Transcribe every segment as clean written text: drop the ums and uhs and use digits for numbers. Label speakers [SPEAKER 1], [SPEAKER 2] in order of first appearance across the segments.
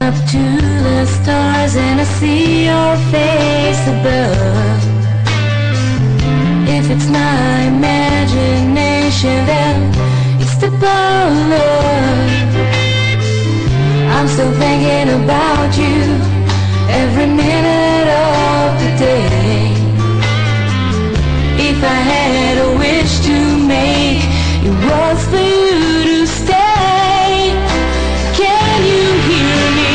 [SPEAKER 1] up to the stars and I see your face above. If it's my imagination, then it's the love. I'm still thinking about you every minute of the day. If I had a wish to make, it was for you to stay. Can you hear me?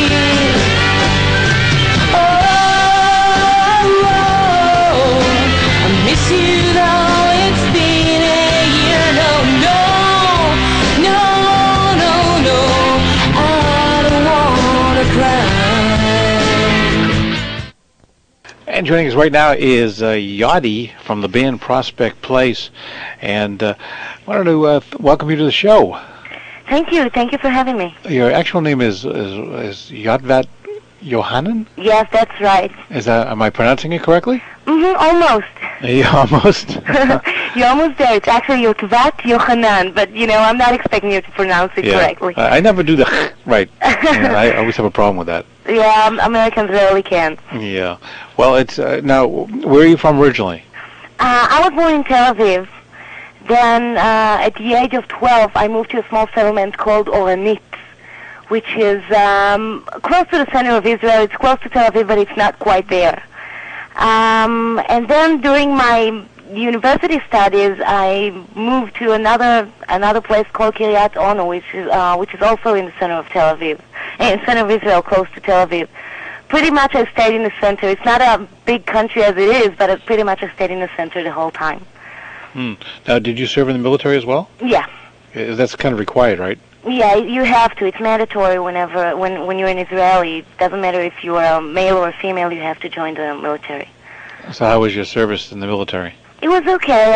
[SPEAKER 1] Oh, I miss you though it's been a year. No, no, no, no, no, I don't wanna cry.
[SPEAKER 2] And joining us right now is Yachty from the band Prospect Place, and I wanted to welcome you to the show.
[SPEAKER 3] Thank you. Thank you for having me.
[SPEAKER 2] Your actual name is Yadvat Yohanan?
[SPEAKER 3] Yes, that's right.
[SPEAKER 2] Am I pronouncing it correctly?
[SPEAKER 3] Almost.
[SPEAKER 2] Yeah, almost.
[SPEAKER 3] You're almost there. It's actually Yotvat Yohanan, but I'm not expecting you to pronounce it correctly.
[SPEAKER 2] I never do the right. I always have a problem with that.
[SPEAKER 3] Yeah, Americans rarely can.
[SPEAKER 2] Yeah. Well, it's now. Where are you from originally?
[SPEAKER 3] I was born in Tel Aviv. Then, at the age of 12, I moved to a small settlement called Oranit, which is close to the center of Israel. It's close to Tel Aviv, but it's not quite there. And then during my university studies, I moved to another place called Kiryat Ono, which is also in the center of Tel Aviv, in the center of Israel, close to Tel Aviv. Pretty much I stayed in the center. It's not a big country as it is, but pretty much I stayed in the center the whole time.
[SPEAKER 2] Now, did you serve in the military as well?
[SPEAKER 3] Yeah.
[SPEAKER 2] That's kind of required, right?
[SPEAKER 3] Yeah, you have to. It's mandatory when you're an Israeli. It doesn't matter if you are a male or a female, you have to join the military.
[SPEAKER 2] So how was your service in the military?
[SPEAKER 3] It was okay.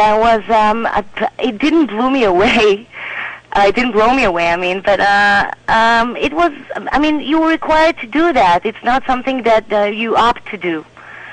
[SPEAKER 3] It didn't blow me away. It didn't blow me away, but it was, you were required to do that. It's not something that you opt to do.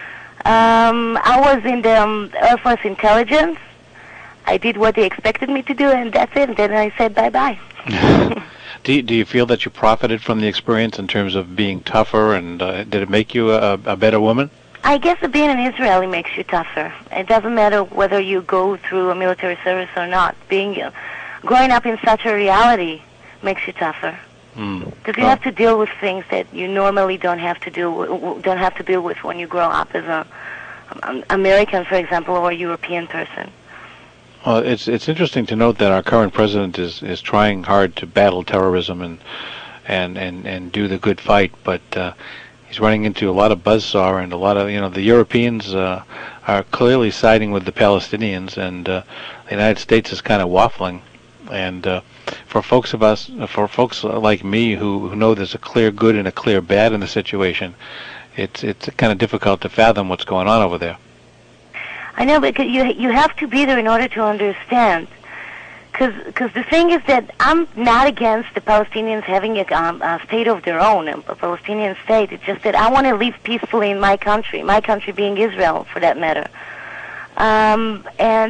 [SPEAKER 3] I was in the Air Force Intelligence. I did what they expected me to do, and that's it. And then I said bye-bye.
[SPEAKER 2] Do you feel that you profited from the experience in terms of being tougher, and did it make you a better woman?
[SPEAKER 3] I guess that being an Israeli makes you tougher. It doesn't matter whether you go through a military service or not. Growing up in such a reality makes you tougher. Because you have to deal with things that you normally don't have to deal with when you grow up as an American, for example, or a European person.
[SPEAKER 2] Well, it's interesting to note that our current president is trying hard to battle terrorism and do the good fight, but he's running into a lot of buzzsaw, and a lot of the Europeans are clearly siding with the Palestinians, and the United States is kind of waffling. And for folks like me who know there's a clear good and a clear bad in the situation, it's kind of difficult to fathom what's going on over there.
[SPEAKER 3] I know, but you have to be there in order to understand. Because the thing is that I'm not against the Palestinians having a state of their own, a Palestinian state. It's just that I want to live peacefully in my country being Israel, for that matter. And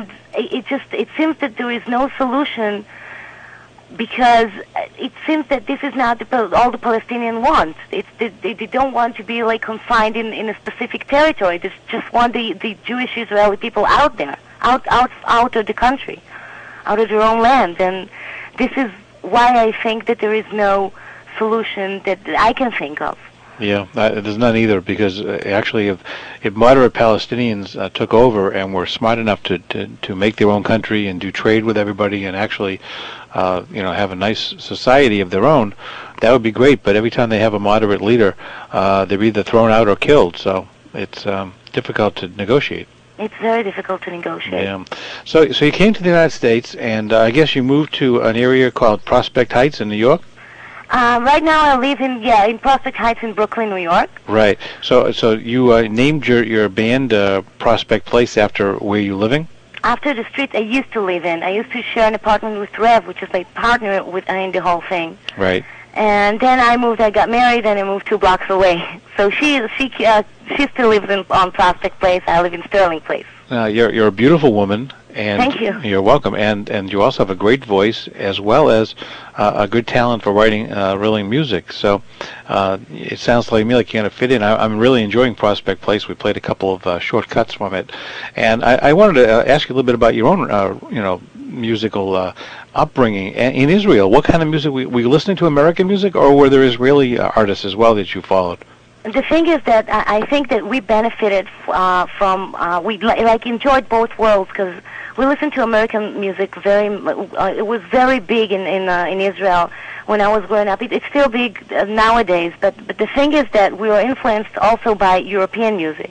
[SPEAKER 3] it seems that there is no solution, because it seems that this is not all the Palestinians want. They don't want to be confined in a specific territory. They just want the Jewish Israeli people out there, out of the country, out of their own land. And this is why I think that there is no solution that I can think of.
[SPEAKER 2] Yeah, there's none either, because actually if moderate Palestinians took over and were smart enough to make their own country and do trade with everybody and actually have a nice society of their own, that would be great. But every time they have a moderate leader, they're either thrown out or killed. So it's difficult to negotiate.
[SPEAKER 3] It's very difficult to negotiate.
[SPEAKER 2] Yeah. So you came to the United States, and I guess you moved to an area called Prospect Heights in New York?
[SPEAKER 3] Right now I live in Prospect Heights in Brooklyn, New York.
[SPEAKER 2] Right. So you named your band Prospect Place after where you're living?
[SPEAKER 3] After the street I used to live in. I used to share an apartment with Rev, which is my partner in the whole thing.
[SPEAKER 2] Right.
[SPEAKER 3] And then I got married, and I moved 2 blocks away. So she still lives on Prospect Place. I live in Sterling Place.
[SPEAKER 2] You're a beautiful woman, And
[SPEAKER 3] Thank you.
[SPEAKER 2] You're welcome. And you also have a great voice as well as a good talent for writing really music. So it sounds like me like you're going to fit in. I'm really enjoying Prospect Place. We played a couple of short cuts from it. And I wanted to ask you a little bit about your own, musical upbringing in Israel. What kind of music? Were you listening to American music, or were there Israeli artists as well that you followed?
[SPEAKER 3] The thing is that I think that we benefited from we enjoyed both worlds, because we listened to American music it was very big in Israel when I was growing up. It's still big nowadays, but the thing is that we were influenced also by European music,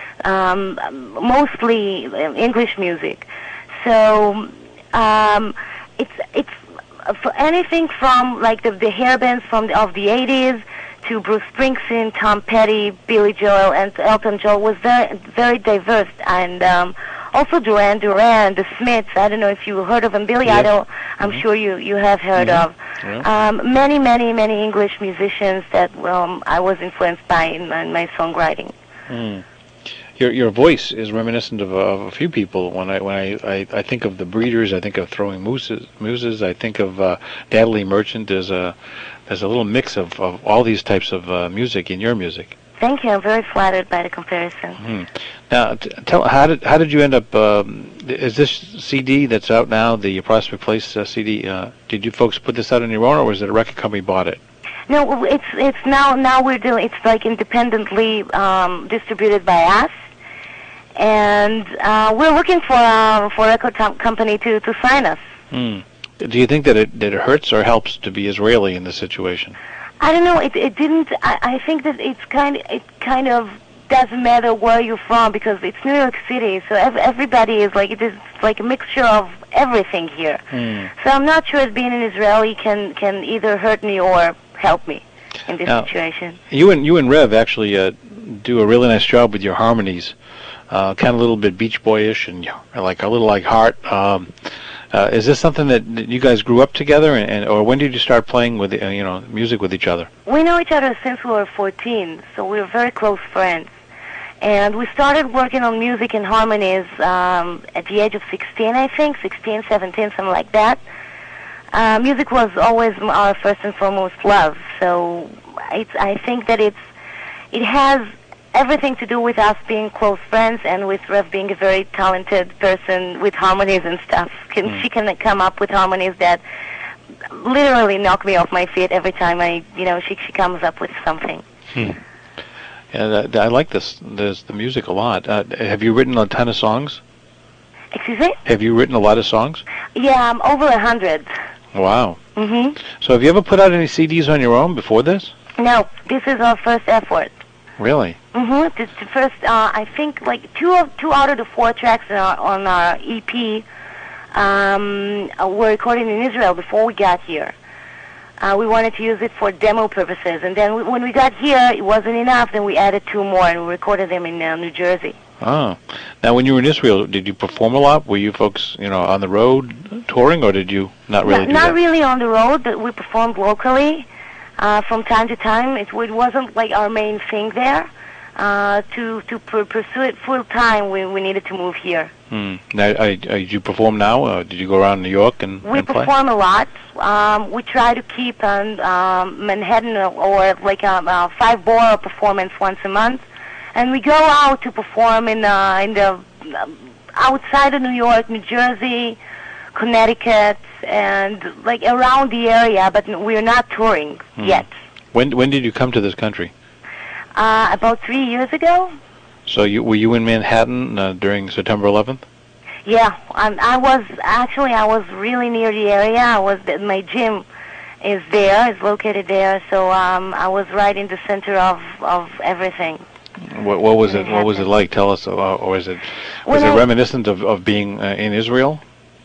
[SPEAKER 3] mostly English music. So it's for anything from like the hair bands of the 80s to Bruce Springsteen, Tom Petty, Billy Joel, and Elton John was very, very diverse. And also Duran Duran, the Smiths. I don't know if you heard of them. Billy Idol, I'm sure you have heard of. Yeah. Many English musicians that I was influenced by in my songwriting.
[SPEAKER 2] Mm. Your voice is reminiscent of a few people. When I think of the Breeders, I think of Throwing Mooses. I think of Natalie Merchant. There's a little mix of all these types of music in your music.
[SPEAKER 3] Thank you. I'm very flattered by the comparison.
[SPEAKER 2] Mm. Now, tell how did you end up? Is this CD that's out now, the Prospect Place CD? Did you folks put this out on your own, or was it a record company bought it?
[SPEAKER 3] No, it's now we're doing. It's like independently distributed by us. And we're looking for a record company to sign us.
[SPEAKER 2] Mm. Do you think that it hurts or helps to be Israeli in this situation?
[SPEAKER 3] I don't know. It didn't. I think that it kind of doesn't matter where you're from, because it's New York City, so everybody is like, it is like a mixture of everything here. Mm. So I'm not sure that being an Israeli can either hurt me or help me in this situation. You
[SPEAKER 2] and Rev actually do a really nice job with your harmonies. Kind of a little bit Beach Boyish and like a little like Heart. Is this something that you guys grew up together, or when did you start playing with music with each other?
[SPEAKER 3] We know each other since we were 14, so we were very close friends. And we started working on music and harmonies at the age of 16, I think, 16, 17, something like that. Music was always our first and foremost love, so I think that it has everything to do with us being close friends, and with Rev being a very talented person with harmonies and stuff. She can come up with harmonies that literally knock me off my feet every time she comes up with something.
[SPEAKER 2] Yeah, I like the music a lot. Have you written a ton of songs?
[SPEAKER 3] Excuse me?
[SPEAKER 2] Have you written a lot of songs?
[SPEAKER 3] Yeah, over 100.
[SPEAKER 2] Wow.
[SPEAKER 3] Mm-hmm.
[SPEAKER 2] So have you ever put out any CDs on your own before this?
[SPEAKER 3] No, this is our first effort.
[SPEAKER 2] Really?
[SPEAKER 3] Mm-hmm. The first, I think, like two out of the 4 tracks on our EP were recorded in Israel before we got here. We wanted to use it for demo purposes, and then when we got here, it wasn't enough. Then we added 2 more, and we recorded them in New Jersey.
[SPEAKER 2] Oh, now when you were in Israel, did you perform a lot? Were you folks, on the road touring, or did you not really?
[SPEAKER 3] Not really on the road, but we performed locally. From time to time. It wasn't like our main thing there. To pursue it full time, we needed to move here.
[SPEAKER 2] Now, did you perform now? Did you go around New York and
[SPEAKER 3] We
[SPEAKER 2] play?
[SPEAKER 3] perform a lot. We try to keep on Manhattan or like a 5-borough performance once a month, and we go out to perform in the outside of New York, New Jersey, Connecticut, and like around the area, but we're not touring yet.
[SPEAKER 2] When did you come to this country?
[SPEAKER 3] About 3 years ago.
[SPEAKER 2] So were you in Manhattan during September 11th?
[SPEAKER 3] Yeah, I was really near the area. My gym is located there, so I was right in the center of everything.
[SPEAKER 2] What was it? What was it like? Tell us, or was it reminiscent of being in Israel?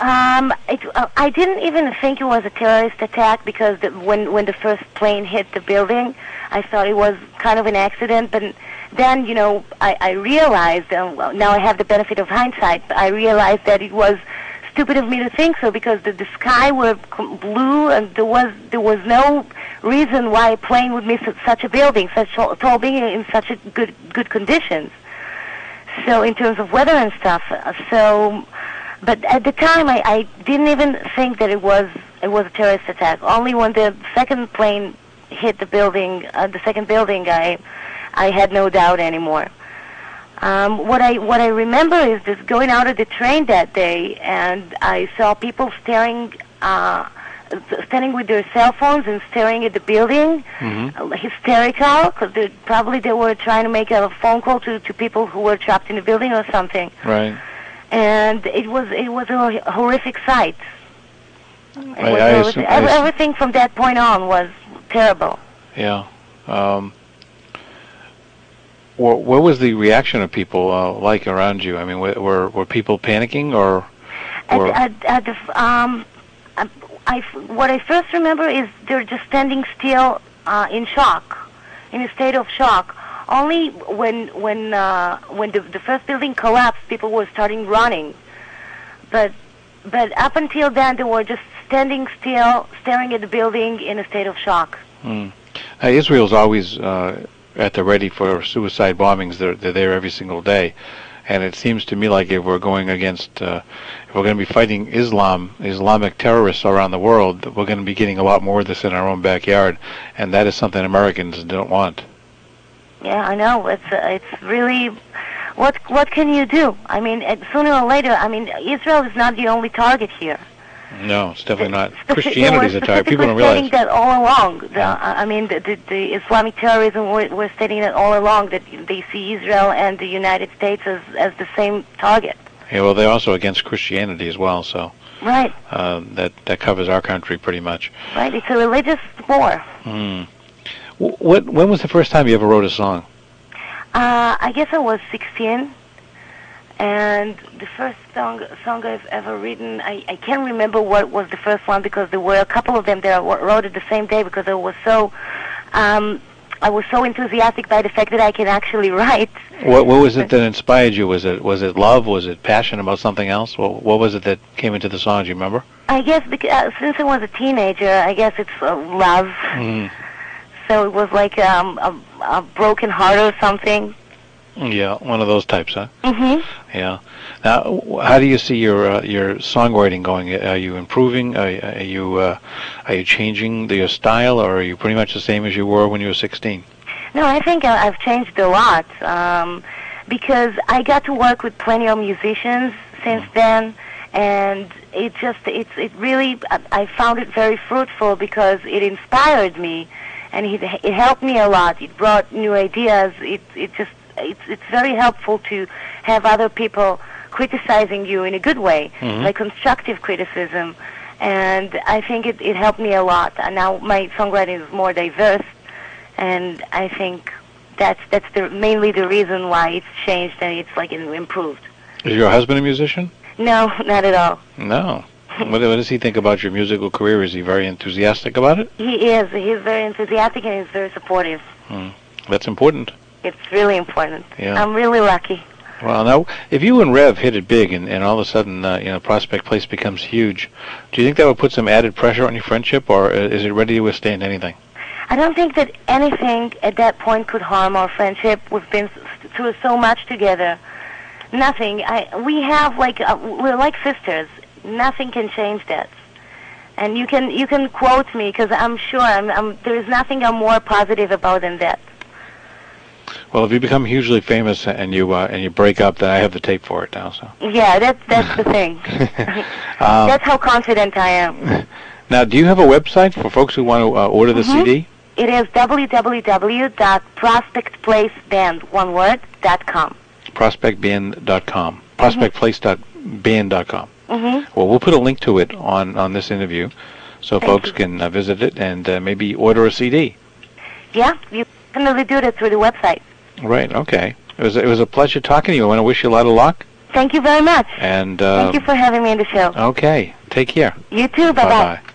[SPEAKER 3] I didn't even think it was a terrorist attack, because when the first plane hit the building, I thought it was kind of an accident. But then, I realized, now I have the benefit of hindsight, I realized that it was stupid of me to think so, because the sky was blue, and there was no reason why a plane would miss such a building, such a tall building in such a good conditions. So in terms of weather and stuff, so But at the time, I didn't even think that it was a terrorist attack. Only when the second plane hit the building, the second building, I had no doubt anymore. What I remember is just going out of the train that day, and I saw people standing with their cell phones and staring at the building, hysterical, because probably they were trying to make a phone call to people who were trapped in the building or something.
[SPEAKER 2] Right.
[SPEAKER 3] And it was a horrific sight. Everything from that point on was terrible.
[SPEAKER 2] Yeah. What was the reaction of people like around you? I mean, were people panicking or? What I first remember is they're just standing still in shock, in a state of shock. Only when the first building collapsed, people were starting running. But up until then, they were just standing still, staring at the building in a state of shock. Israel's always at the ready for suicide bombings. They're there every single day. And it seems to me like if we're going against, if we're going to be fighting Islamic terrorists around the world, we're going to be getting a lot more of this in our own backyard, and that is something Americans don't want.
[SPEAKER 3] Yeah, I know. It's really, what can you do? I mean, sooner or later, I mean, Israel is not the only target here.
[SPEAKER 2] No, it's definitely not. Christianity is a target. People don't realize.
[SPEAKER 3] Stating that all along. I mean, the Islamic terrorism were stating that all along, that they see Israel and the United States as the same target.
[SPEAKER 2] Yeah, well, they're also against Christianity as well, so.
[SPEAKER 3] Right.
[SPEAKER 2] That covers our country pretty much.
[SPEAKER 3] Right. It's a religious war.
[SPEAKER 2] When was the first time you ever wrote a song?
[SPEAKER 3] I guess I was 16. And the first song I've ever written, I can't remember what was the first one, because there were a couple of them that I wrote it the same day, because I was so enthusiastic by the fact that I can actually write.
[SPEAKER 2] What was it that inspired you? Was it love? Was it passion about something else? What was it that came into the song? Do you remember?
[SPEAKER 3] I guess because, since I was a teenager, I guess it's love. So it was like a broken heart or something.
[SPEAKER 2] Yeah, one of those types, huh? Yeah. Now, how do you see your songwriting going? Are you improving? Are you changing your style, or are you pretty much the same as you were when you were 16?
[SPEAKER 3] No, I think I've changed a lot, because I got to work with plenty of musicians since then, and it really, I found it very fruitful, because it inspired me, and it helped me a lot. It brought new ideas. It's very helpful to have other people criticizing you in a good way, like constructive criticism, and I think it helped me a lot. And now my songwriting is more diverse, and I think that's mainly the reason why it's changed and it's like improved.
[SPEAKER 2] Is your husband a musician?
[SPEAKER 3] No, not at all.
[SPEAKER 2] No. What does he think about your musical career? Is he very enthusiastic about it?
[SPEAKER 3] He is. He's very enthusiastic, and he's very supportive.
[SPEAKER 2] That's important.
[SPEAKER 3] It's really important.
[SPEAKER 2] Yeah.
[SPEAKER 3] I'm really lucky.
[SPEAKER 2] Well, now, if you and Rev hit it big, and all of a sudden, Prospect Place becomes huge, do you think that would put some added pressure on your friendship, or is it ready to withstand anything?
[SPEAKER 3] I don't think that anything at that point could harm our friendship. We've been through so much together. Nothing. We're like sisters. Nothing can change that. And you can quote me, because I'm sure there is nothing I'm more positive about than that.
[SPEAKER 2] Well, if you become hugely famous and you break up, then I have the tape for it now. So.
[SPEAKER 3] Yeah, that's the thing. That's how confident I am.
[SPEAKER 2] Now, do you have a website for folks who want to order the CD?
[SPEAKER 3] It is www.prospectplaceband.com.
[SPEAKER 2] Prospectband.com. Prospectplace.band.com. Well, we'll put a link to it on this interview, so folks can visit it and maybe order a CD.
[SPEAKER 3] Yeah, you can definitely do that through the website.
[SPEAKER 2] Right. Okay. It was a pleasure talking to you. I want to wish you a lot of luck.
[SPEAKER 3] Thank you very much.
[SPEAKER 2] And
[SPEAKER 3] thank you for having me on the show.
[SPEAKER 2] Okay. Take care.
[SPEAKER 3] You too. Bye-bye.